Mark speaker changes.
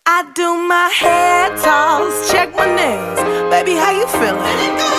Speaker 1: I do my hair toss, check my nails. Baby, how you feeling?